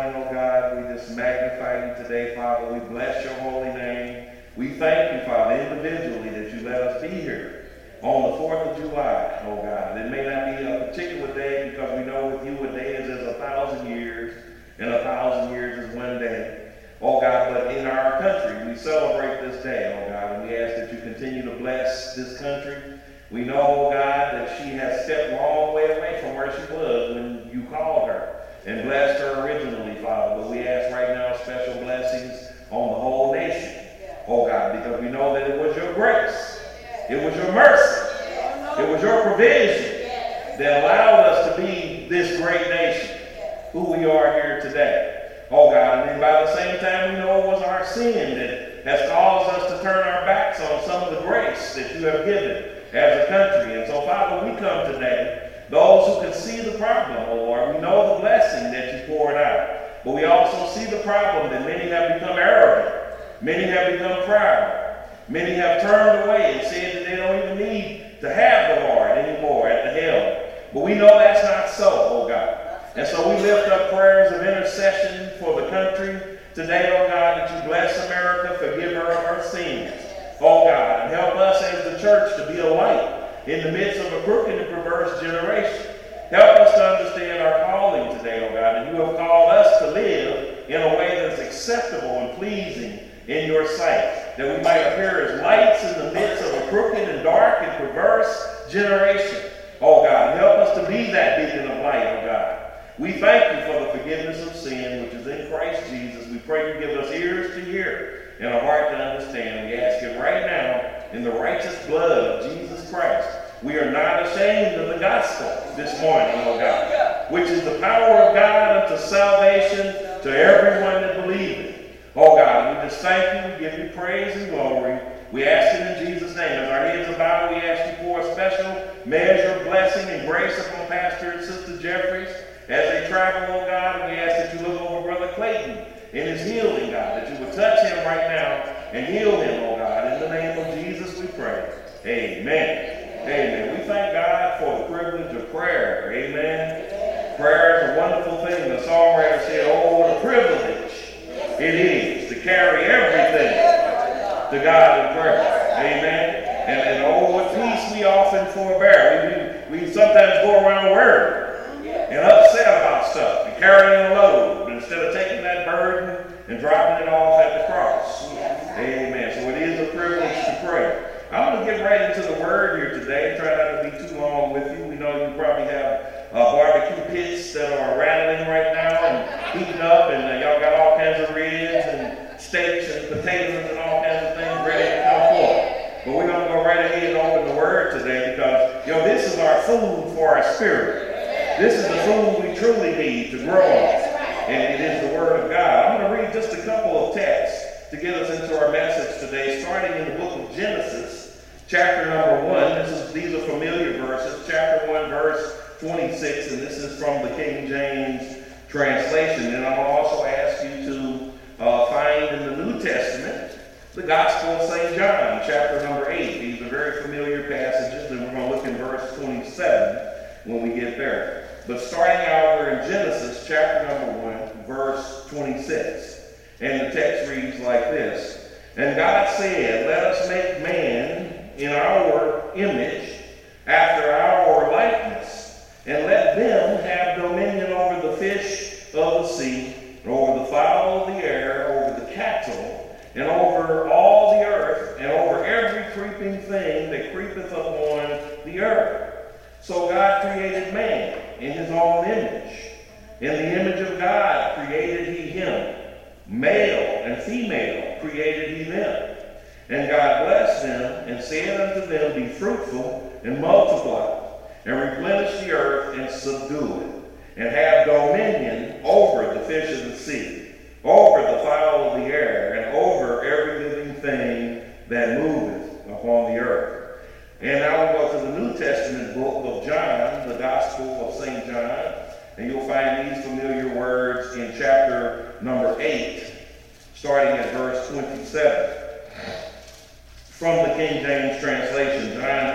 morning, oh God. We just magnify you today, Father. We bless your holy name. We thank you, Father, individually that you let us be here on the 4th of July, oh God. It may not be a particular day because we know with you a day is as 1,000 years, and 1,000 years is one day. Oh God, but in our country, we celebrate this day, oh God, and we ask that you continue to bless this country. We know, oh God, that she has stepped a long way away from where she was when you called her and blessed her originally, Father. But we ask right now special blessings on the whole nation, oh God, because we know that it was your grace, it was your mercy, it was your provision that allowed us to be this great nation, who we are here today. Oh God, and then by the same time, we know it was our sin that has caused us to turn our backs on some of the grace that you have given as a country. And so, Father, we come today, those who can see the problem, oh Lord. We know the blessing that you poured out, but we also see the problem that many have become arrogant. Many have become proud. Many have turned away and said that they don't even need to have the Lord anymore at the helm. But we know that's not so, oh God. And so we lift up prayers of intercession for the country today, oh God, that you bless America, forgive her of her sins, oh God, and help us as the church to be a light in the midst of a crooked and perverse generation. Help us to understand our calling today, oh God, and you have called us to live in a way that's acceptable and pleasing in your sight, that we might appear as lights in the midst of a crooked and dark and perverse generation, oh God. Help us to be that beacon of light, oh God. We thank you for the forgiveness of sin, which is in Christ Jesus. We pray you give us ears to hear and a heart to understand. We ask it right now in the righteous blood of Jesus Christ. We are not ashamed of the gospel this morning, oh God, which is the power of God unto salvation to everyone that believeth. Oh God, we just thank you, we give you praise and glory. We ask it in Jesus' name. As our heads are bowed, we ask you for a special measure of blessing and grace upon Pastor and Sister Jeffries as they travel, oh God. And we ask that you look over Brother Clayton in his healing, God, that you would touch him right now and heal him, oh God. In the name of Jesus we pray. Amen. Amen. We thank God for the privilege of prayer. Amen. Prayer is a wonderful thing. The songwriter said, oh, what a privilege it is to carry everything to God in prayer. Amen. And oh, what peace we often forbear. We sometimes go around worried and upset about stuff and carrying a load instead of taking that burden and dropping it off at the cross. Amen. So it is a privilege to pray. I'm going to get right into the word here today. Try not to be too long with you. We know you probably have barbecue pits that are rattling right now and heating up, and y'all got all kinds of ribs and steaks and potatoes and all kinds of things ready to come forth. But we're going to go right ahead and open the word today because, this is our food for our spirit. This is the food we truly need to grow on, and it is the word of God. I'm going to read just a couple of texts to get us into our message today, starting in the book of Genesis, chapter number 1. These are familiar verses. Chapter 1, verse 26, and this is from the King James translation. And I'll also ask you to find in the New Testament the Gospel of St. John, chapter number 8. These are very familiar passages, and we're going to look in verse 27 when we get there. But starting out, we're in Genesis chapter number 1, verse 26. And the text reads like this. And God said, let us make man in our image, after our likeness, and let them have dominion over the fish of the sea, and over the fowl of the air, over the cattle, and over all the earth, and over every creeping thing that creepeth upon the earth. So God created man in his own image. In the image of God created he him. Male and female created he them. And God blessed them and said unto them, be fruitful and multiply, and replenish the earth and subdue it, and have dominion over the fish of the sea, over the fowl of the air, and over every living thing that moveth upon the earth. And now we'll go to the New Testament book of John, the Gospel of St. John, and you'll find these familiar words in chapter number 8, starting at verse 27. From the King James translation, John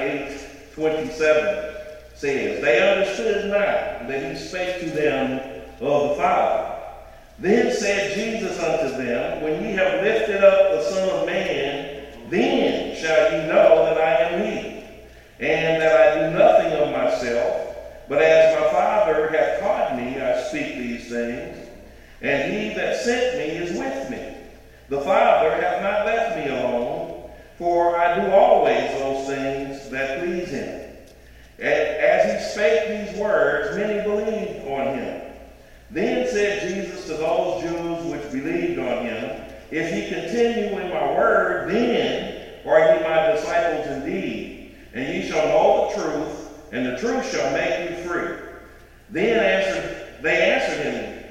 8:27 says, they understood not that he spake to them of the Father. Then said Jesus unto them, When ye have lifted up the Son of Man, then shall ye know that I am he, and that I do nothing of myself, but as my Father hath taught me, I speak these things. And he that sent me is with me. The Father hath not left me alone, for I do always those things that please him. And as he spake these words, many believed on him. Then said Jesus to those Jews which believed on him, If ye continue in my word, then are ye my disciples indeed, and ye shall know the truth, and the truth shall make you free. Then they answered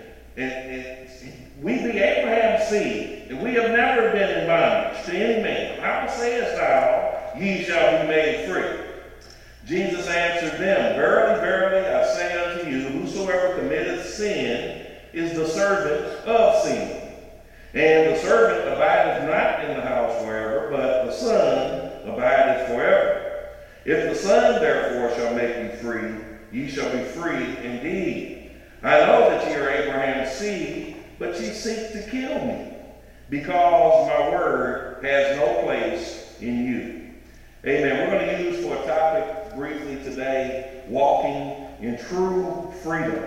him, We be Abraham's seed, and we have never been in bondage to any man. How sayest thou, ye shall be made free? Jesus answered them, Verily, verily, I say unto you, whosoever committeth sin is the servant of sin. And the servant abideth not in the house forever, but the Son abideth forever. If the Son therefore shall make you free, ye shall be free indeed. I know that ye are Abraham's seed, but ye seek to kill me, because my word has no place in you. Amen. We're going to use for a topic briefly today, walking in true freedom.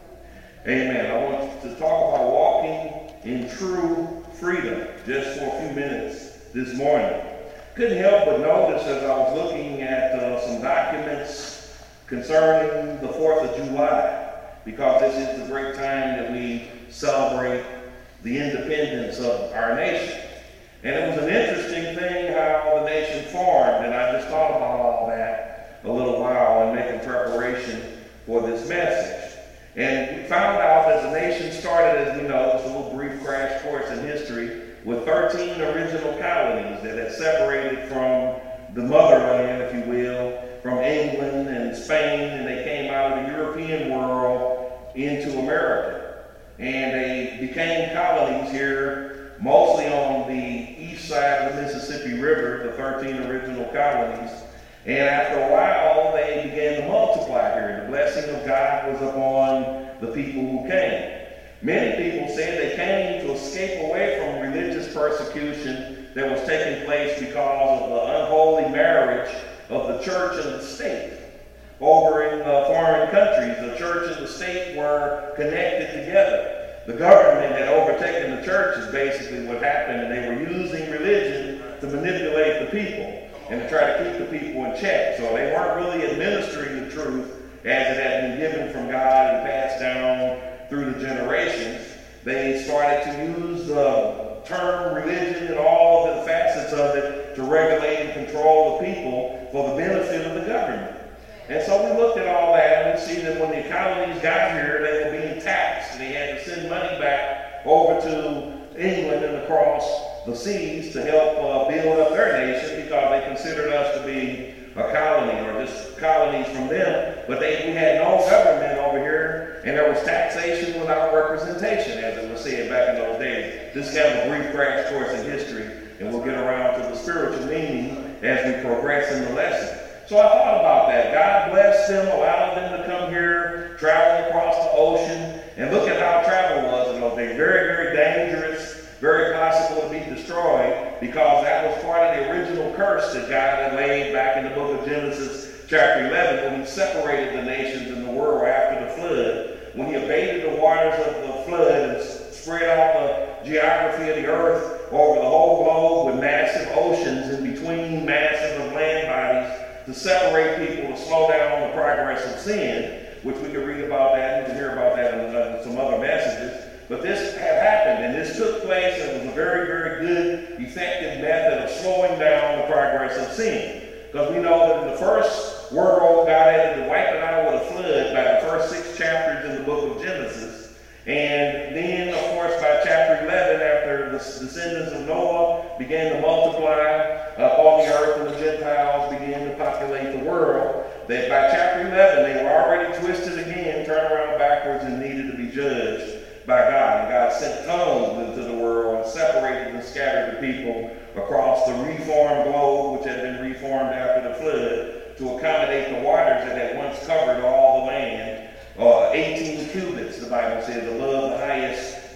Amen. I want to talk about walking in true freedom just for a few minutes this morning. Couldn't help but notice as I was looking at some documents concerning the 4th of July, because this is the great time that we celebrate the independence of our nation. And it was an interesting thing how the nation formed, and I just thought about all that a little while in making preparation for this message. And we found out that the nation started, as we know, just a little brief crash course in history, with 13 original colonies that had separated from the motherland, if you will, from England and Spain, and they came out of the European world into America. And they became colonies here, mostly on the east side of the Mississippi River, the 13 original colonies. And after a while, they began to multiply here. The blessing of God was upon the people who came. Many people said they came to escape away from religious persecution that was taking place because of the unholy marriage of the church and the state. Over in foreign countries, the church and the state were connected together. The government had overtaken the church is basically what happened, and they were using religion to manipulate the people and to try to keep the people in check. So they weren't really administering the truth as it had been given from God and passed down through the generations. They started to use the term religion and all of the facets of it to regulate and control the people for the benefit of the government. And so we looked at all that, and we see that when the colonies got here, they were being taxed. They had to send money back over to England and across the seas to help build up their nation, because they considered us to be a colony or just colonies from them. But we had no government over here, and there was taxation without representation, as it was said back in those days. This is kind of a brief crash course in history, and we'll get around to the spiritual meaning as we progress in the lesson. So I thought about that. God blessed them, allowed them to come here, travel across the ocean, and look at how travel was in those days. Very, very dangerous, very possible to be destroyed, because that was part of the original curse that God had laid back in the book of Genesis chapter 11 when he separated the nations in the world after the flood, when he abated the waters of the flood and spread out the geography of the earth over the whole globe with massive oceans in between massive land bodies, to separate people, to slow down the progress of sin, which we can read about that, and you can hear about that in some other messages. But this had happened, and this took place, and it was a very, very good, effective method of slowing down the progress of sin. Because we know that in the first world, God had to wipe it out with a flood by the first 6 chapters in the book of Genesis. And then, of course, by chapter 11, after the descendants of Noah began to multiply upon the earth and the Gentiles began to populate the world, that by chapter 11, they were already twisted again, turned around backwards, and needed to be judged by God. And God sent tongues into the world and separated and scattered the people across the reformed globe, which had been reformed after the flood, to accommodate the waters that had once covered all the land. 18 cubits, the Bible says, above the highest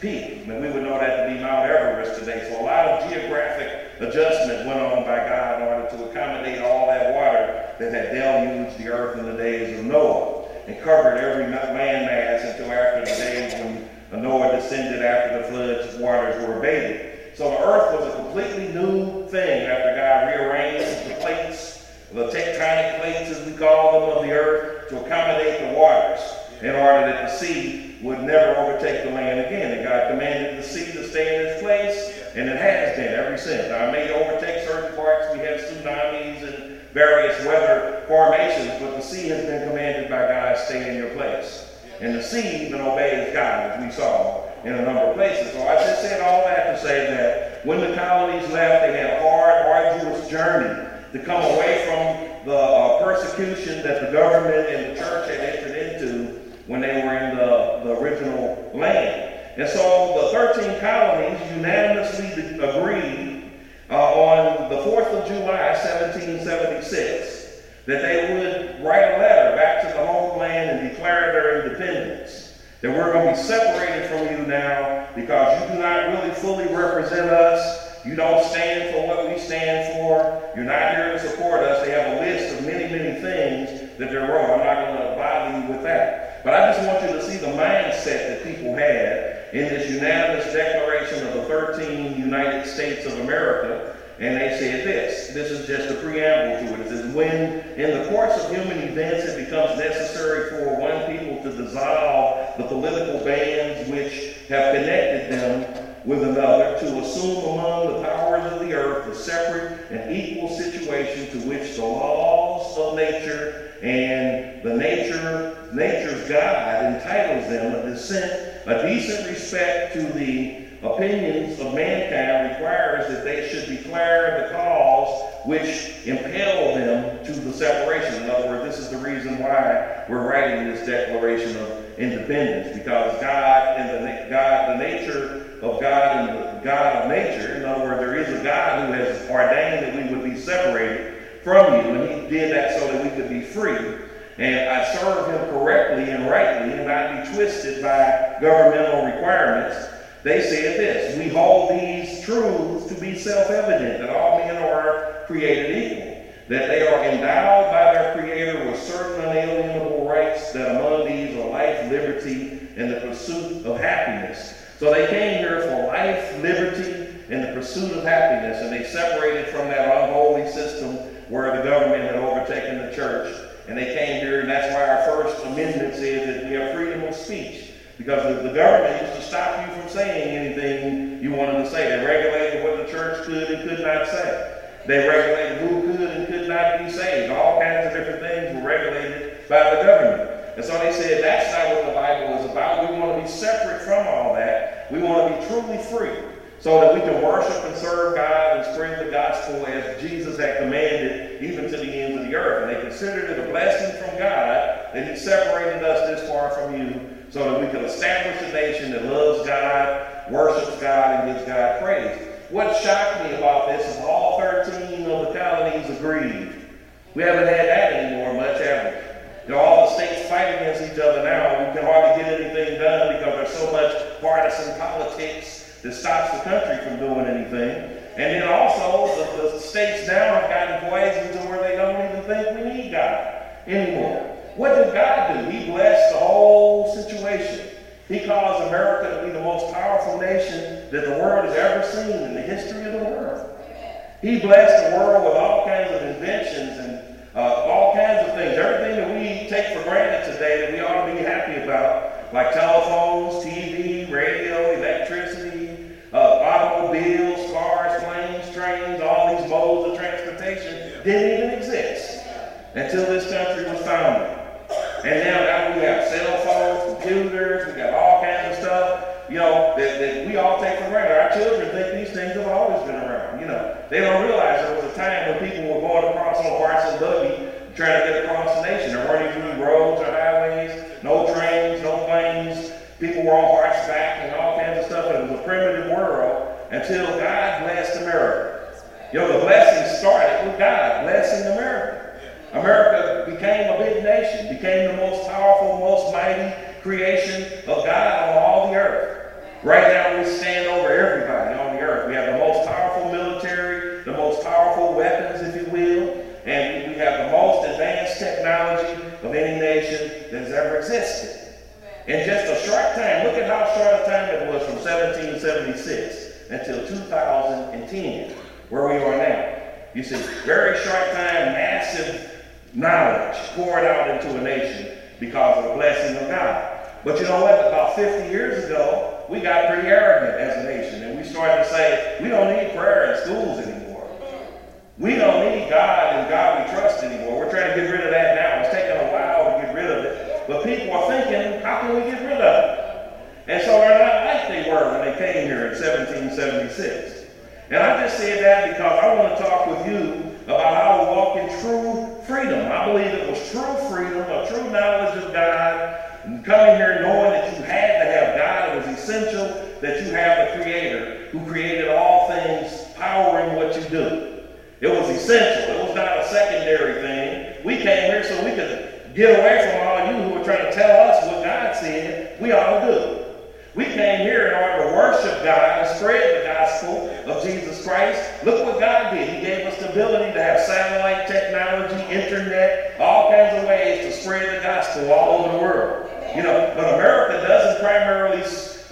Peak. And we would know that to be Mount Everest today. So a lot of geographic adjustment went on by God in order to accommodate all that water that had deluged the earth in the days of Noah and covered every landmass until after the days when Noah descended after the flood's waters were abated. So the earth was a completely new thing after God rearranged the plates, the tectonic plates as we call them, of the earth to accommodate the waters in order that the sea would never overtake the land again. And God commanded the sea to stay in its place, and it has been ever since. Now, it may overtake certain parts. We have tsunamis and various weather formations, but the sea has been commanded by God, stay in your place. And the sea even obeys God, as we saw in a number of places. So I just said all that to say that when the colonies left, they had a hard, arduous journey to come away from the persecution that the government and the church had entered into when they were in the original land. And so the 13 colonies unanimously agreed on the 4th of July, 1776, that they would write a letter back to the homeland and declare their independence. That we're going to be separated from you now because you do not really fully represent us. You don't stand for what we stand for. You're not here to support us. They have a list of many, many things that they're wrong. I'm not going to bother you with that. But I just want you to see the mindset that people had in this unanimous declaration of the 13 United States of America. And they said this is just a preamble to it. It says, when in the course of human events it becomes necessary for one people to dissolve the political bands which have connected them with another, to assume among the powers of the earth a separate and equal situation to which the laws of nature and the nature's God entitles them, a decent respect to the opinions of mankind requires that they should declare the cause which impelled them to the separation. In other words, this is the reason why we're writing this Declaration of Independence, because God and the nature of God and the God of nature, in other words, there is a God who has ordained that we would be separated from you, and he did that so that we could be free. And I serve him correctly and rightly and not be twisted by governmental requirements. They said this: we hold these truths to be self-evident, that all men are created equal, that they are endowed by their Creator with certain unalienable rights, that among these are life, liberty, and the pursuit of happiness. So they came here for life, liberty, and the pursuit of happiness, and they separated from that unholy system where the government had overtaken the church. And they came here, and that's why our First Amendment says that we have freedom of speech. Because the government used to stop you from saying anything you wanted to say. They regulated what the church could and could not say. They regulated who could and could not be saved. All kinds of different things were regulated by the government. And so they said that's not what the Bible is about. We want to be separate from all that. We want to be truly free so that we can worship and serve God and spread the gospel as Jesus had commanded, even to the ends of the earth. And they considered it a blessing from God that he separated us this far from you, so that we could establish a nation that loves God, worships God, and gives God praise. What shocked me about this is all 13 of the colonies agreed. We haven't had that anymore much, have we? All the states fight against each other now. We can hardly get anything done because there's so much partisan politics that stops the country from doing anything. And then also, the states now have gotten poisoned to where they don't even think we need God anymore. What did God do? He blessed the whole situation. He caused America to be the most powerful nation that the world has ever seen in the history of the world. He blessed the world with all kinds of inventions and all kinds of things. Everything that we take for granted today that we ought to be happy about, like telephones, TV, radio, electricity, automobiles, cars, planes, trains, all these modes of transportation didn't even exist until this country was founded. And now we have cell phones, computers, we got all kinds of stuff, that we all take for granted. Our children think these things have always been around, They don't realize there was a time when people were going across on horse and buggy trying to get across the nation. There weren't even roads or highways, no trains, no planes. People were on horseback and all kinds of stuff. It was a primitive world until God blessed America. The blessing started with God blessing America. America became a big nation, became the most powerful, most mighty creation of God on all the earth. Right now, we stand over everybody on the earth. We have the most powerful military, the most powerful weapons, if you will, and we have the most advanced technology of any nation that has ever existed. In just a short time, look at how short a time it was from 1776 until 2010, where we are now. You see, very short time, massive knowledge poured out into a nation because of the blessing of God. But you know what? About 50 years ago, we got pretty arrogant as a nation, and we started to say, we don't need prayer in schools anymore. We don't need God and God we trust anymore. We're trying to get rid of that now. It's taking a while to get rid of it. But people are thinking, how can we get rid of it? And so they're not like they were when they came here in 1776. And I just said that because I want to talk with you about how to walk in true freedom. I believe it was true freedom, a true knowledge of God, and coming here knowing that you had to have God. It was essential that you have the Creator who created all things, powering what you do. It was essential. It was not a secondary thing. We came here so we could get away from all you who were trying to tell us what God said we ought to do. We came here in order to worship God and spread the gospel of Jesus Christ. Look what God did. He gave us the ability to have satellite technology, internet, all kinds of ways to spread the gospel all over the world. You know, but America doesn't primarily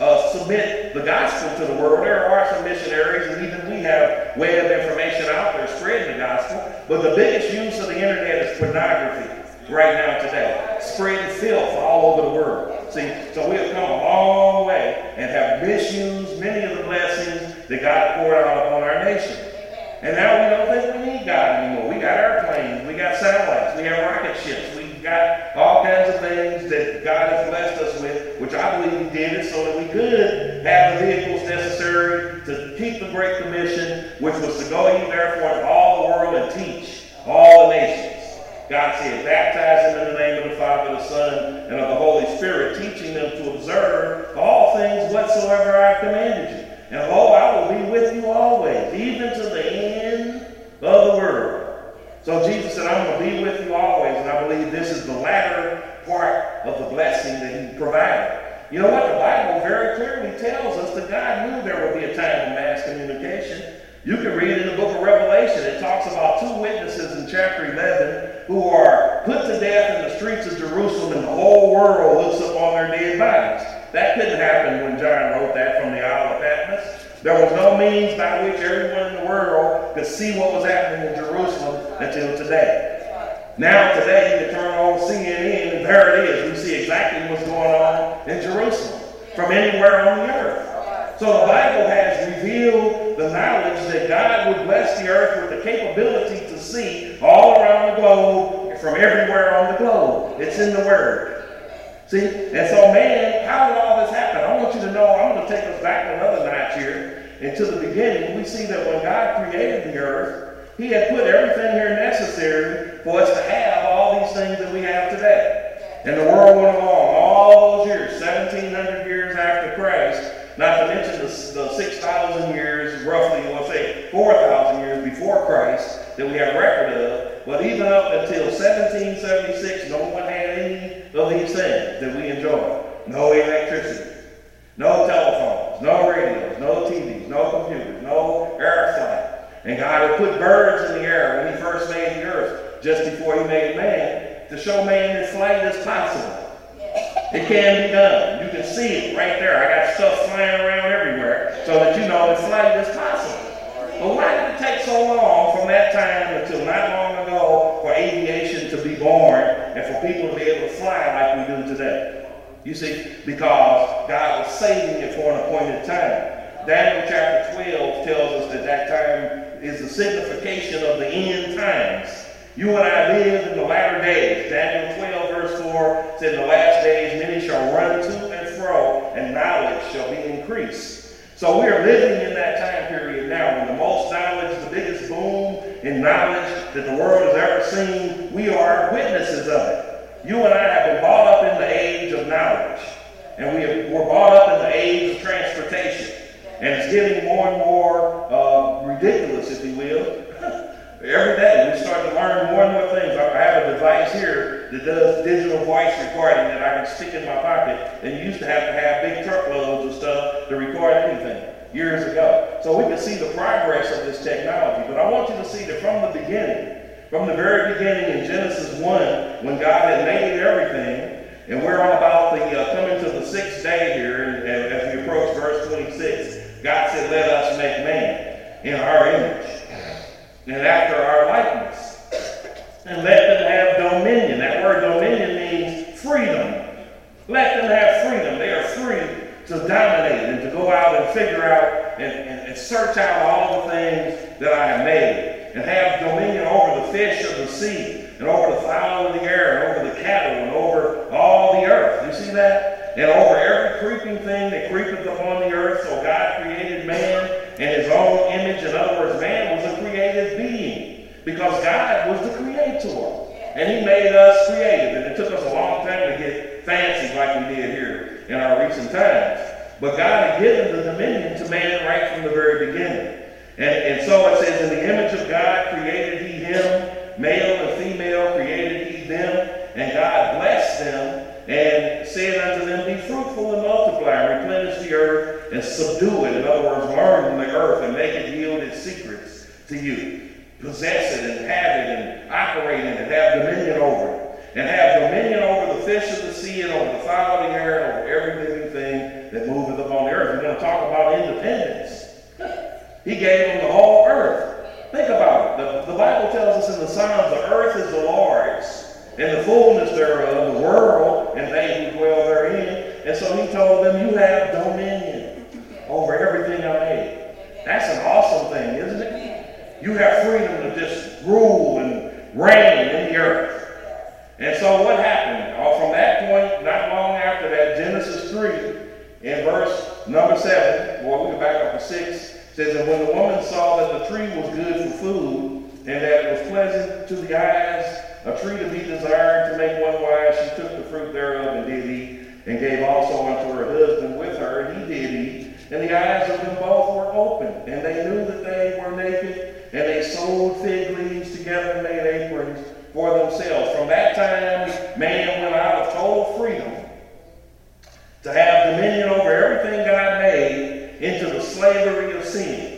submit the gospel to the world. There are some missionaries, and even we have web information out there spreading the gospel. But the biggest use of the internet is pornography right now today, spreading filth all over the world. See, so we have come a long way and have misused many of the blessings that God poured out upon our nation. And now we don't think we need God anymore. We got airplanes, we got satellites, we have rocket ships, we got all kinds of things that God has blessed us with, which I believe He did it so that we could have the vehicles necessary to keep the Great Commission, which was to go ye therefore into all the world and teach all the nations. God said, baptize them in the name of the Father, the Son, and of the Holy Spirit, teaching them to observe all things whatsoever I have commanded you. And lo, I will be with you always, even to the end of the world. So Jesus said, I'm going to be with you always, and I believe this is the latter part of the blessing that He provided. You know what? The Bible very clearly tells us that God knew there would be a time of mass communication. You can read in the book of Revelation, it talks about two witnesses in chapter 11 who are put to death in the streets of Jerusalem, and the whole world looks upon their dead bodies. That couldn't happen when John wrote that from the Isle of Patmos. There was no means by which everyone in the world could see what was happening in Jerusalem until today. Now today you can turn on CNN and there it is. We see exactly what's going on in Jerusalem from anywhere on the earth. So the Bible has revealed the knowledge that God would bless the earth with the capability to see all around the globe, from everywhere on the globe. It's in the Word. See? And so, man, how did all this happen? I want you to know, I'm going to take us back another notch here into the beginning. We see that when God created the earth, He had put everything here necessary for us to have all these things that we have today. And the world went along all those years, 1,700 years after Christ, not to mention the 6,000 years, roughly, let's say 4,000 years before Christ that we have record of. But even up until 1776, no one had any of these things that we enjoy. No electricity, no telephones, no radios, no TVs, no computers, no air flight. And God had put birds in the air when He first made the earth, just before He made man, to show man that flight is possible. It can be done. You can see it right there. I got stuff flying around everywhere so that you know that flight is possible. But why did it take so long from that time until not long ago for aviation to be born and for people to be able to fly like we do today? You see, because God was saving it for an appointed time. Daniel chapter 12 tells us that that time is the signification of the end times. You and I live in the latter days. Daniel 12 verse 4 said, in the last days many shall run to and fro, and knowledge shall be increased. So we are living in that time period now when the most knowledge, the biggest boom in knowledge that the world has ever seen, we are witnesses of it. You and I have been brought up in the age of knowledge. And we're brought up in the age of transportation. And it's getting more and more ridiculous, if you will, Every day we start to learn more and more things. I have a device here that does digital voice recording that I can stick in my pocket. And you used to have big truckloads of stuff to record anything years ago. So we can see the progress of this technology. But I want you to see that from the beginning, from the very beginning in Genesis 1, when God had made everything, and we're on about the coming to the sixth day here, and as we approach verse 26, God said, let us make man in our image and after our likeness, and let them have dominion. That word dominion means freedom. Let them have freedom. They are free to dominate and to go out and figure out and search out all the things that I have made, and have dominion over the fish of the sea, and over the fowl of the air, and over the cattle, and over all the earth. You see that? And over every creeping thing that creepeth upon the earth. So God created man in his own image. In other words, man was a created being, because God was the creator. And he made us creative. And it took us a long time to get fancy like we did here in our recent times. But God had given the dominion to man right from the very beginning. And so it says, in the image of God created he him, male and female created he them, and God blessed them and said unto them, be fruitful and multiply, and replenish the earth and subdue it. In other words, learn from the earth and make it yield its secrets to you. Possess it and have it and operate in it, have dominion over it. And have dominion over the fish of the sea, and over the fowl of the air, and over every living thing that moveth upon the earth. We're going to talk about independence. He gave them the whole earth. Think about it. The Bible tells us in the Psalms, the earth is the Lord's, and the fullness thereof, the world, and they who dwell therein. And so he told them, you have dominion over everything I made. That's an awesome thing, isn't it? You have freedom to just rule and reign in the earth. And so what happened? From that point, not long after that, Genesis 3, in verse number 7, well, we go back up to 6, says, and when the woman saw that the tree was good for food, and that it was pleasant to the eyes, a tree to be desired to make one wise, she took the fruit thereof and did eat, and gave also unto her husband with her, and he did eat. And the eyes of them both were open, and they knew that they were naked, and they sewed fig leaves together and made aprons for themselves. From that time, man went out of total freedom to have dominion over everything God made into the slavery of sin.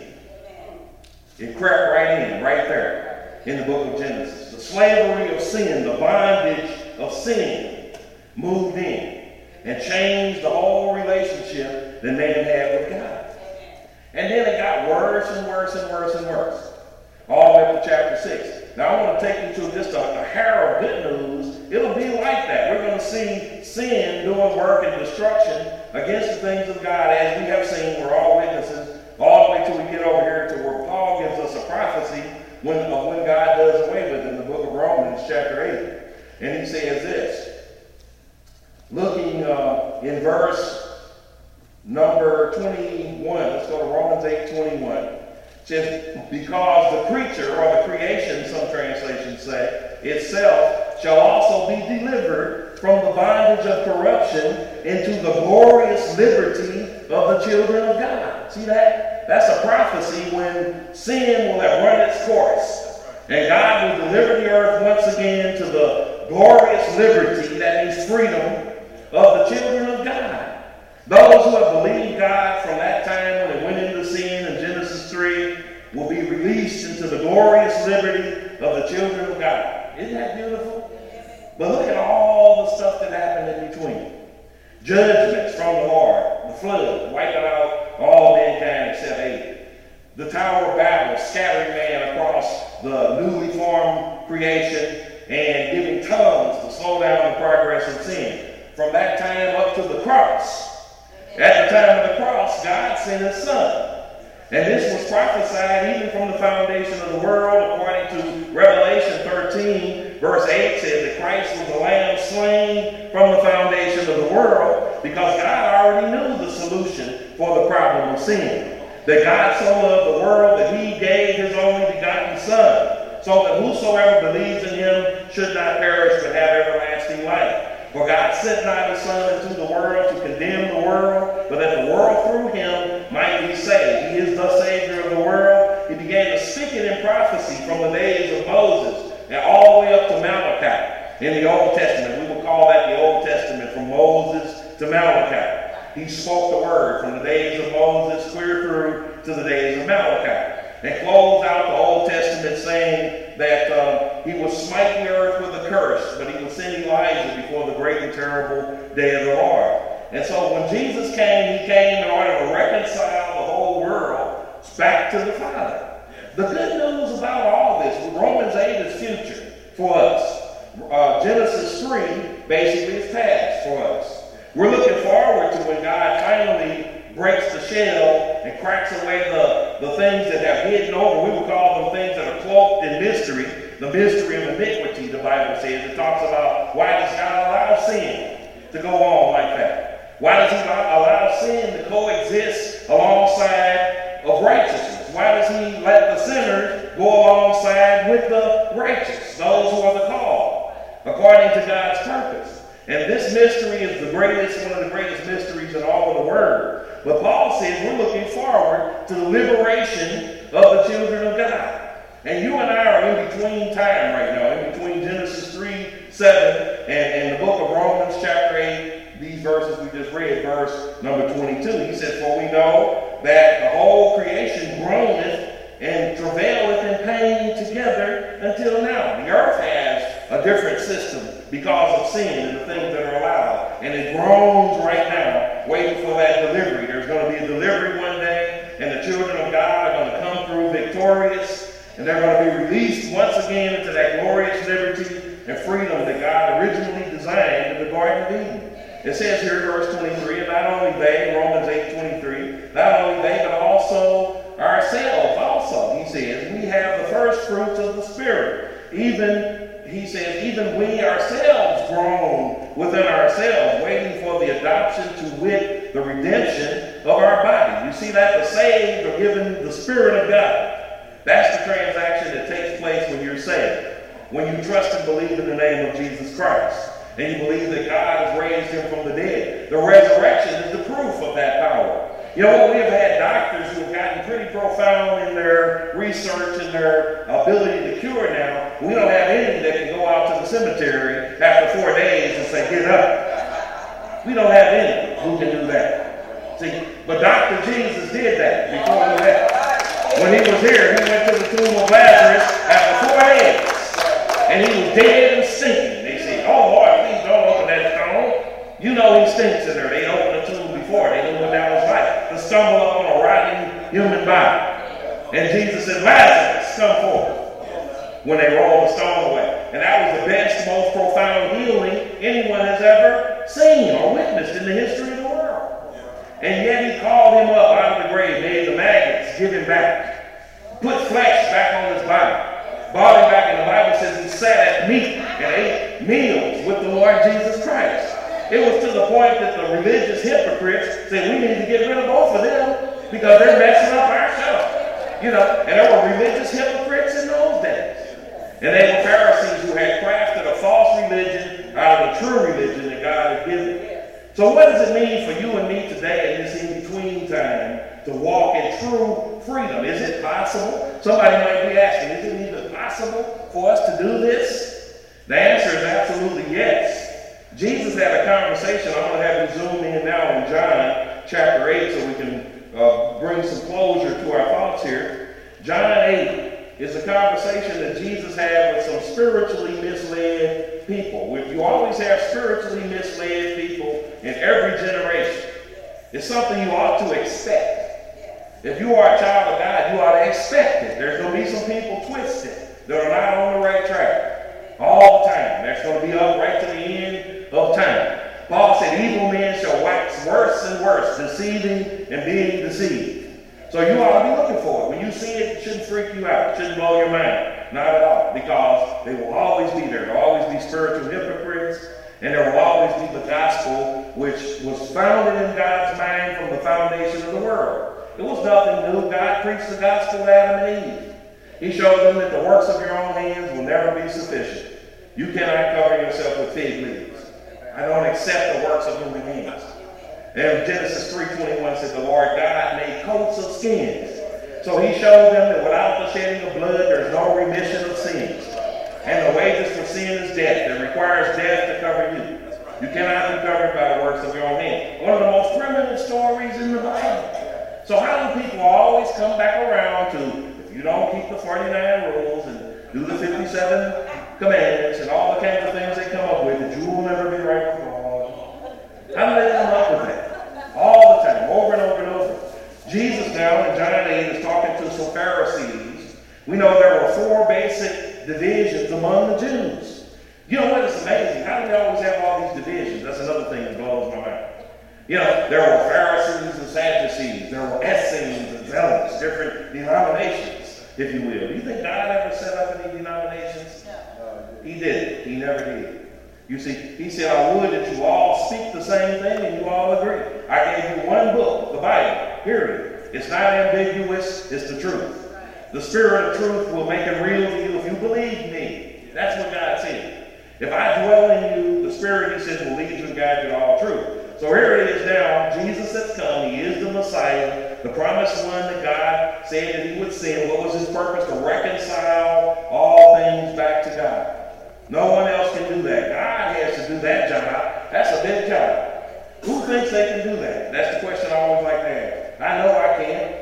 It crept right in, right there, in the book of Genesis. The slavery of sin, the bondage of sin, moved in and changed the whole relationship that man had with God. And then it got worse and worse and worse and worse, all the way up to chapter 6. Now I want to take you to just a hair of good news. It'll be like that. We're going to see sin doing work and destruction against the things of God, as we have seen. We're all witnesses, all the way till we get over here to where Paul gives us a prophecy when God does away with it in the book of Romans, chapter 8. And he says this, looking in verse number 21. Let's go to Romans 8:21. It says, because the creature, or the creation, some translations say, itself shall also be delivered from the bondage of corruption into the glorious liberty of the children of God. See that? That's a prophecy when sin will have run its course. And God will deliver the earth once again to the glorious liberty, that means freedom, of the children of God. Those who have believed God from that time when they went into sin in Genesis 3 will be released into the glorious liberty of the children of God. Isn't that beautiful? But look at all the stuff that happened in between. Judgments from the Lord, the flood, wiping out all mankind except Abel. The Tower of Babel, scattering man across the newly formed creation and giving tongues to slow down the progress of sin. From that time up to the cross. At the time of the cross, God sent his Son. And this was prophesied even from the foundation of the world, according to Revelation 13, verse 8 says that Christ was the Lamb slain from the foundation of the world, because God already knew the solution for the problem of sin. That God so loved the world that he gave his only begotten Son, so that whosoever believes in him should not perish but have everlasting life. For God sent not his Son into the world to condemn the world, but that the world through him might be saved. He is the Savior of the world. He began to speak speaking in prophecy from the days of Moses and all the way up to Malachi in the Old Testament. We would call that the Old Testament, from Moses to Malachi. He spoke the word from the days of Moses clear through to the days of Malachi. And closed out the Old Testament saying that he would smite the earth with a curse, but he would send Elijah before the great and terrible day of the Lord. And so when Jesus came, he came in order to reconcile the whole world back to the Father. The good news about all this, Romans 8 is future for us. Genesis 3 basically is past for us. We're looking forward to when God finally breaks the shell and cracks away the things that have hidden over. We would call them things that are cloaked in mystery. The mystery of iniquity, the Bible says. It talks about, why does God allow sin to go on like that? Why does he allow sin to coexist alongside of righteousness? Why does he let the sinners go alongside with the righteous, those who are the called, according to God's purpose? And this mystery is the greatest, one of the greatest mysteries in all of the Word. But Paul says we're looking forward to the liberation of the children of God. And you and I are in between time right now, in between Genesis 3, 7, and the book of Romans chapter 8, these verses we just read, verse number 22. He said, for we know that the whole creation groaneth and travaileth in pain together until now. The earth has a different system because of sin and the things that are allowed. And it groans right now, waiting for that delivery. There's going to be a delivery one day, and the children of God are going to come through victorious, and they're going to be released once again into that glorious liberty and freedom that God originally designed in the Garden of Eden. It says here in verse 23, and not only they, Romans 8:23, not only they, but also ourselves also, he says, we have the first fruits of the Spirit. He says, even we ourselves groan within ourselves, waiting for the adoption to wit, the redemption of our body. You see that? The saved are given the Spirit of God. That's the transaction that takes place when you're saved. When you trust and believe in the name of Jesus Christ, and you believe that God has raised him from the dead. The resurrection is the proof of that power. You know what? We have had doctors who have gotten pretty profound in their research and their ability to cure now. We don't have any that can go out to the cemetery after 4 days and say, get up. We don't have any who can do that. See, but Dr. Jesus did that before he left. When he was here, he went to the tomb of Lazarus after 4 days. And he was dead and stinking. They said, oh Lord, please don't open that stone. You know he stinks in there. They opened the tomb before. They knew what that was like. To stumble up on a rotting human body. And Jesus said, Lazarus, come forth. When they rolled the stone away. And that was the best, most profound healing anyone has ever seen or witnessed in the history of the world. And yet he called him up out of the grave, made the maggots give him back, put flesh back on his body, brought him back, and the Bible says he sat at meat and ate meals with the Lord Jesus Christ. It was to the point that the religious hypocrites said we need to get rid of both of them because they're messing up our show. You know, and there were religious hypocrites in those days. And they were Pharisees who had crafted a false religion out of the true religion that God had given. So what does it mean for you and me today in this in-between time to walk in true freedom? Is it possible? Somebody might be asking, is it even possible for us to do this? The answer is absolutely yes. Jesus had a conversation. I'm going to have you zoom in now in John chapter 8 so we can bring some closure to our thoughts here. John 8 is a conversation that Jesus had with some spiritually misled people. You always have spiritually misled people in every generation. It's something you ought to expect. If you are a child of God, you ought to expect it. There's going to be some people twisted that are not on the right track all the time. There's going to be up right to the end of time. Paul said, evil men shall wax worse and worse, deceiving and being deceived. So you ought to be looking for it. When you see it, it shouldn't freak you out. It shouldn't blow your mind. Not at all. Because they will always be there. There will always be spiritual hypocrites. And there will always be the gospel which was founded in God's mind from the foundation of the world. It was nothing new. God preached the gospel to Adam and Eve. He showed them that the works of your own hands will never be sufficient. You cannot cover yourself with fig leaves. I don't accept the works of human hands. And Genesis 3:21 says the Lord God made coats of skins So he showed them that without the shedding of blood, there's no remission of sins. And the wages for sin is death. It requires death to cover you. You cannot be covered by the works of your own hand. One of the most primitive stories in the Bible. So how do people always come back around to, if you don't keep the 49 rules and do the 57 commandments and all the kinds of things they come up with, that you will never be right with God? How do they come up with that? All the time, over and over and over. Jesus now in John 8 is talking to some Pharisees. We know there were 4 basic divisions among the Jews. You know what? It's amazing. How do they always have all these divisions? That's another thing that blows my mind. You know, there were Pharisees and Sadducees. There were Essenes and Zealots, different denominations, if you will. Do you think God ever set up any denominations? No. He didn't. He never did. You see, he said, I would that you all speak the same thing and you all agree. I gave you one book, the Bible, period. It's not ambiguous. It's the truth. The Spirit of truth will make it real to you if you believe me. That's what God said. If I dwell in you, the Spirit, he says, will lead you and guide you to all truth. So here it is now. Jesus has come. He is the Messiah, the promised one that God said that he would send. What was his purpose? To reconcile all things back to God. No one else can do that. God has to do that job. That's a big job. Who thinks they can do that? That's the question I always like to ask. I know I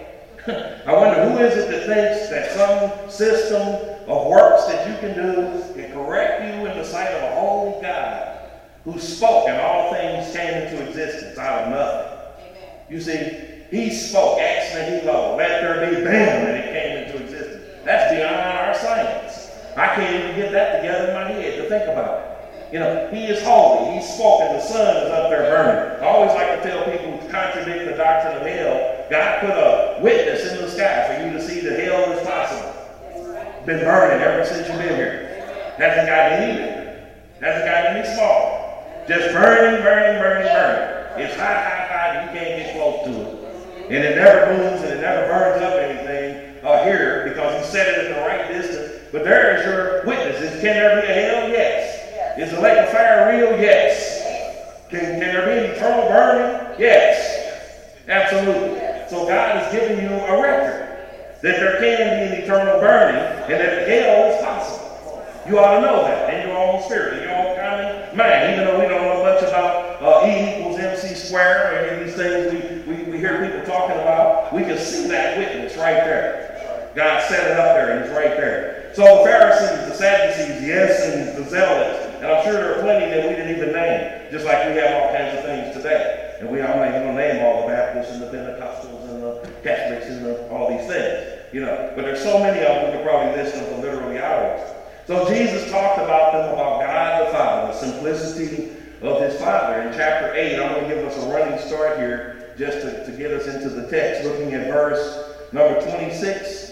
can. I wonder who is it that thinks that some system of works that you can do can correct you in the sight of a holy God who spoke and all things came into existence out of nothing. Amen. You see, he spoke, ex nihilo, let there be, bam, and it came into existence. That's beyond our science. I can't even get that together in my head to think about it. You know, he is holy. He spoke and the sun is up there burning. I always like to tell people who contradict the doctrine of hell, God put a witness in the sky for you to see that hell is possible. Been burning ever since you've been here. Hasn't gotten any bigger. Hasn't gotten any smaller. Just burning, burning, burning, burning. It's hot, hot, hot, and you can't get close to it. And it never moves and it never burns up anything here because he set it at the right distance. But there is your witness. Can there be a hell? Yes. Is the lake of fire real? Yes. Can there be an eternal burning? Yes. Absolutely. So God is giving you a record that there can be an eternal burning and that hell is possible. You ought to know that in your own spirit, in your own common mind. Even though we don't know much about E equals MC squared or any of these things we hear people talking about, we can see that witness right there. God set it up there and it's right there. So the Pharisees, the Sadducees, the Essenes, the Zealots, and I'm sure there are plenty that we didn't even name, just like we have all kinds of things today. And I'm not even going to name all the Baptists and the Pentecostals and the Catholics and all these things. You know, but there's so many of them, we could probably list them for literally hours. So Jesus talked about them, about God the Father, the simplicity of his Father. In chapter 8, I'm going to give us a running start here just to get us into the text, looking at verse number 26.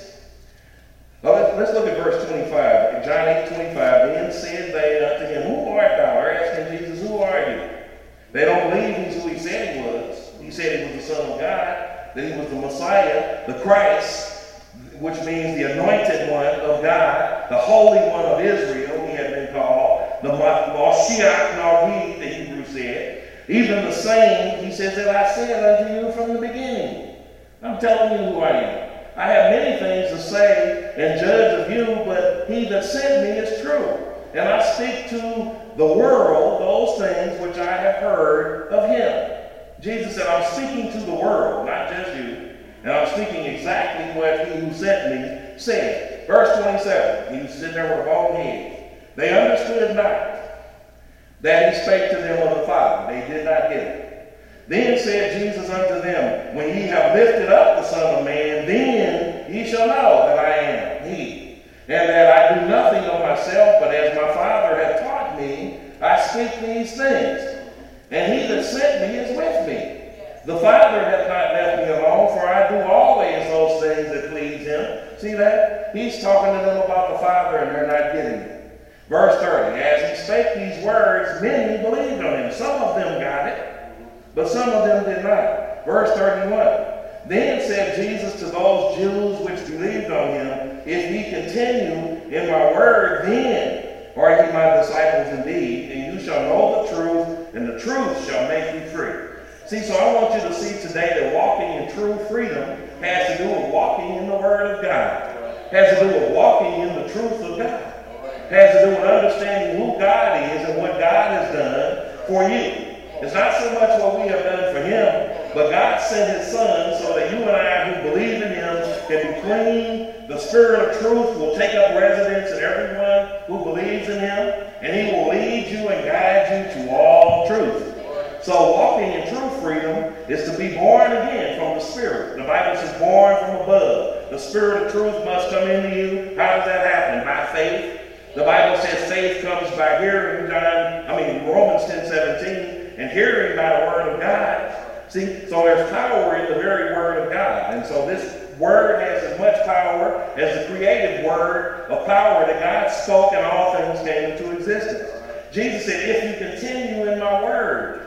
Let's look at verse 25. In John 8:25, then said they unto him, who art thou? They're asking Jesus, who are you? They don't believe he's who he said he was. He said he was the Son of God, that he was the Messiah, the Christ, which means the anointed one of God, the Holy One of Israel, he had been called, the Moshiach Nagi, the Hebrew said. Even the same, he says, that I said unto you from the beginning. I'm telling you who I am. I have many things to say and judge of you, but he that sent me is true. And I speak to the world those things which I have heard of him. Jesus said, I'm speaking to the world, not just you. And I'm speaking exactly what he who sent me said. Verse 27, he was sitting there with a bald head. They understood not that he spake to them of the Father. They did not get it. Then said Jesus unto them, when ye have lifted up the Son of Man, then ye shall know that I am he, and that I do nothing of myself, but as my Father hath taught me, I speak these things. And he that sent me is with me. The Father hath not left me alone, for I do always those things that please him. See that? He's talking to them about the Father, and they're not getting it. Verse 30, as he spake these words, many believed on him. Some of them got it, but some of them did not. Verse 31. Then said Jesus to those Jews which believed on him, if ye continue in my word, then are ye my disciples indeed, and you shall know the truth, and the truth shall make you free. See, so I want you to see today that walking in true freedom has to do with walking walking in the Word of God. Has to do with walking in the truth of God. Has to do with understanding who God is and what God has done for you. It's not so much what we have done for him, but God sent his Son so that you and I who believe in him can be clean. The Spirit of truth will take up residence in everyone who believes in him, and he will lead you and guide you to all truth. So walking in true freedom is to be born again from the Spirit. The Bible says born from above. The Spirit of truth must come into you. How does that happen? By faith. The Bible says faith comes by hearing, Romans 10:17, and hearing by the Word of God. See, so there's power in the very Word of God. And so this Word has as much power as the creative Word of power that God spoke and all things came into existence. Jesus said, if you continue in my Word,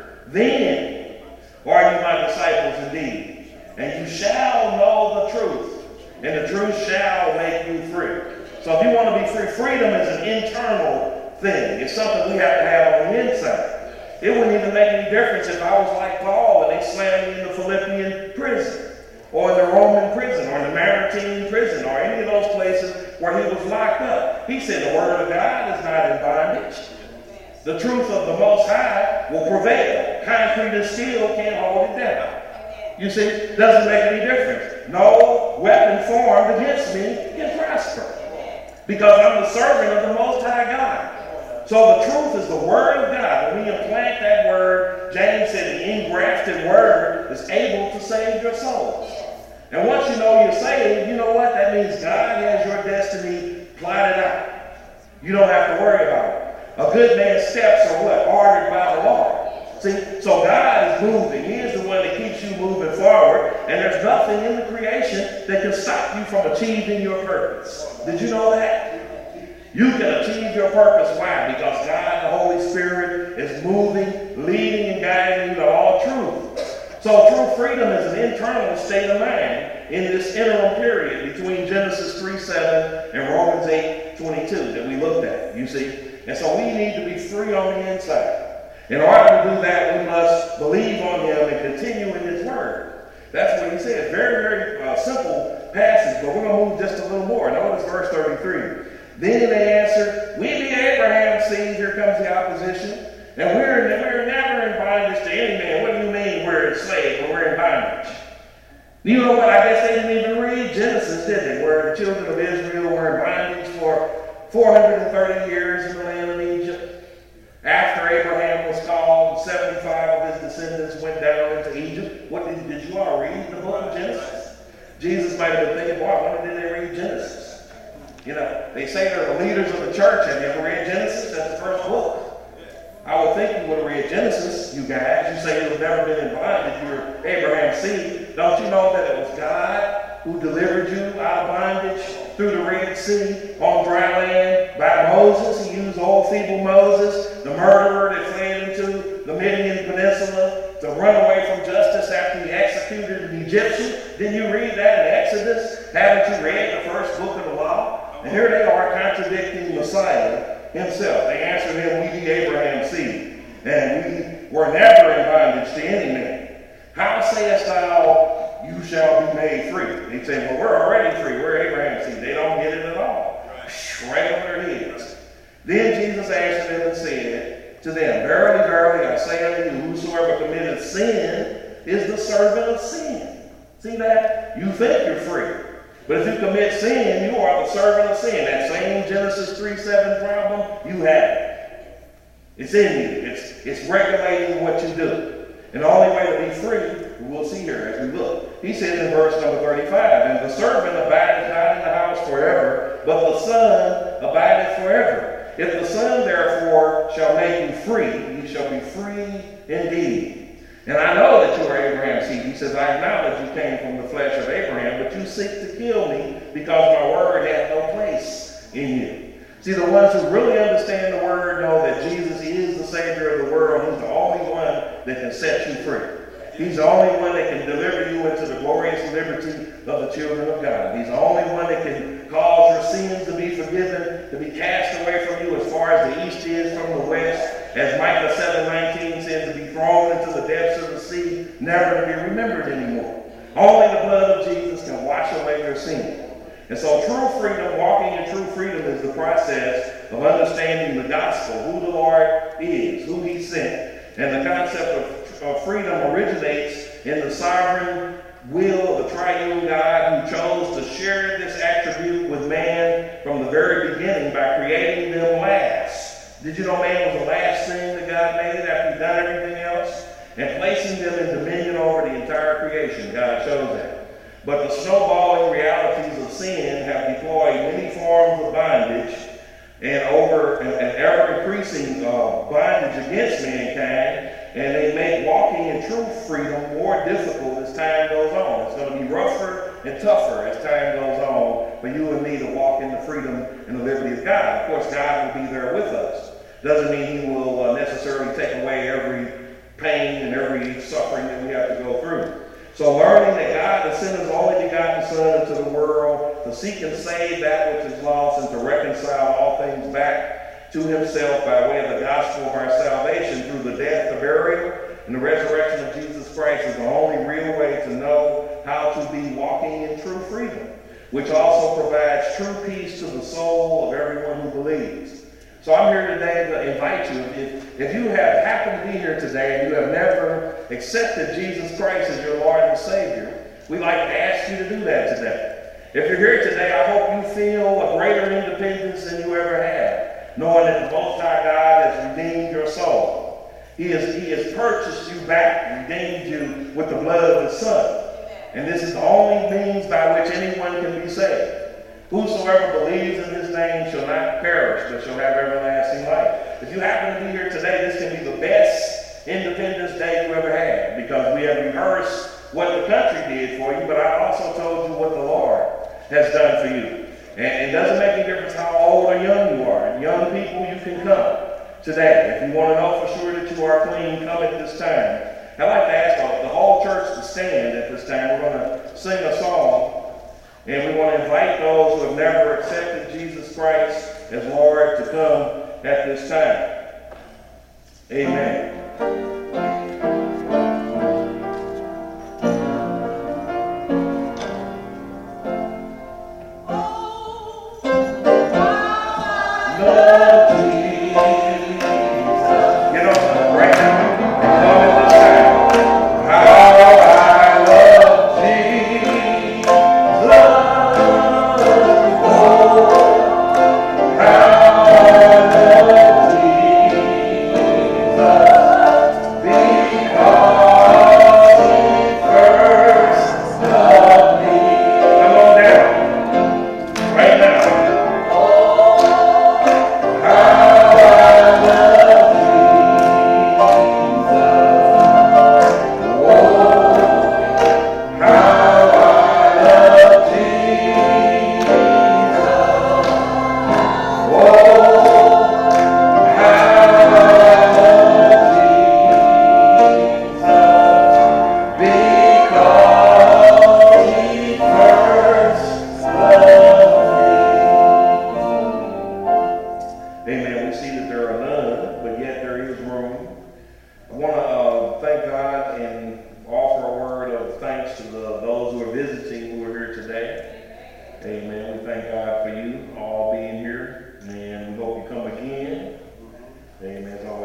then are you my disciples indeed. And you shall know the truth, and the truth shall make you free. So if you want to be free, freedom is an internal thing. It's something we have to have on the inside. It wouldn't even make any difference if I was like Paul and they slammed me in the Philippian prison, or in the Roman prison, or in the Maritime prison, or any of those places where he was locked up. He said the Word of God is not in bondage. The truth of the Most High will prevail. Concrete and steel can't hold it down. You see, it doesn't make any difference. No weapon formed against me can prosper, because I'm the servant of the Most High God. So the truth is the Word of God. When we implant that Word, James said the engrafted Word is able to save your souls. And once you know you're saved, you know what? That means God has your destiny plotted out. You don't have to worry about it. A good man's steps are what? Ordered by the Lord. See, so God is moving. He is the one that keeps you moving forward. And there's nothing in the creation that can stop you from achieving your purpose. Did you know that? You can achieve your purpose. Why? Because God, the Holy Spirit, is moving, leading, and guiding you to all truth. So true freedom is an internal state of mind in this interim period between Genesis 3:7 and Romans 8:22 that we looked at, you see. And so we need to be free on the inside. In order to do that, we must believe on him and continue in his word. That's what he said. Very, very simple passage, but we're going to move just a little more. Notice verse 33. Then they answered, we be Abraham's seed. Here comes the opposition. And we're never in bondage to any man. What do you mean we're enslaved or we're in bondage? You know what? I guess they didn't even read Genesis, did they? Where the children of Israel were in bondage for 430 years in the land of Egypt. After Abraham was called, 75 of his descendants went down into Egypt. What did you all read the book of Genesis? Jesus might have been thinking, boy, when did they read Genesis? You know, they say they're the leaders of the church. Have you ever read Genesis? That's the first book. I would think you would have read Genesis, you guys. You say you've never been in bondage. You're Abraham's seed. Don't you know that it was God who delivered you out of bondage through the Red Sea on dry land by Moses? He used old feeble Moses, the murderer that fled into the Midian Peninsula to run away from justice after he executed an Egyptian. Didn't you read that in Exodus? Haven't you read the first book of the law? And here they are contradicting Messiah himself. They answered him, we be Abraham's seed, and we were never in bondage to any man. How sayest thou, you shall be made free? They say, well, we're already free. We're Abraham's seed. They don't get it at all. Right where it is. Then Jesus answered them and said to them, verily, verily, I say unto you, whosoever committeth sin is the servant of sin. See that? You think you're free. But if you commit sin, you are the servant of sin. That same Genesis 3:7 problem, you have it. It's in you. It's regulating what you do. And the only way to be free, we'll see here as we look. He says in verse number 35, and the servant abideth not in the house forever, but the Son abideth forever. If the Son therefore shall make you free, you shall be free indeed. And I know that you are Abraham's seed. He says, I acknowledge you came from the flesh of Abraham, but you seek to kill me because my word hath no place in you. See, the ones who really understand the word know that Jesus is the Savior of the world. He's the only one that can set you free. He's the only one that can deliver you into the glorious liberty of the children of God. He's the only one that can cause your sins to be forgiven, to be cast away from you as far as the east is from the west. As Micah 7:19 says, to be thrown into the depths of the sea, never to be remembered anymore. Only the blood of Jesus can wash away your sin. And so true freedom, walking in true freedom, is the process of understanding the gospel, who the Lord is, who he sent. And the concept of freedom originates in the sovereign will of the triune God, who chose to share this attribute with man from the very beginning by creating them last. Did you know man was the last thing that God made after he'd done everything else? And placing them in dominion over the entire creation. God chose that. But the snowballing realities of sin have deployed many forms of bondage and ever-increasing bondage against mankind, and they make walking in true freedom more difficult as time goes on. It's going to be rougher and tougher as time goes on for you and me to walk in the freedom and the liberty of God. Of course, God will be there with us. Doesn't mean he will necessarily take away every pain and every suffering that we have to go through. So learning that God has sent his only begotten Son into the world to seek and save that which is lost and to reconcile all things back to himself by way of the gospel of our salvation through the death, the burial, and the resurrection of Jesus Christ is the only real way to know how to be walking in true freedom, which also provides true peace to the soul of everyone who believes. So I'm here today to invite you, if you have happened to be here today and you have never accepted Jesus Christ as your Lord and Savior, we'd like to ask you to do that today. If you're here today, I hope you feel a greater independence than you ever had, knowing that the Most High God has redeemed your soul. He has purchased you back, redeemed you with the blood of his Son. And this is the only means by which anyone can be saved. Whosoever believes in his name shall not perish, but shall have everlasting life. If you happen to be here today, this can be the best Independence Day you ever had, because we have rehearsed what the country did for you, but I also told you what the Lord has done for you. And it doesn't make any difference how old or young you are. Young people, you can come today. If you want to know for sure that you are clean, come at this time. I'd like to ask the whole church to stand at this time. We're going to sing a song. And we want to invite those who have never accepted Jesus Christ as Lord to come at this time. Amen.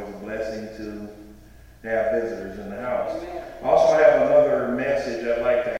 Have visitors in the house. I also have another message I'd like to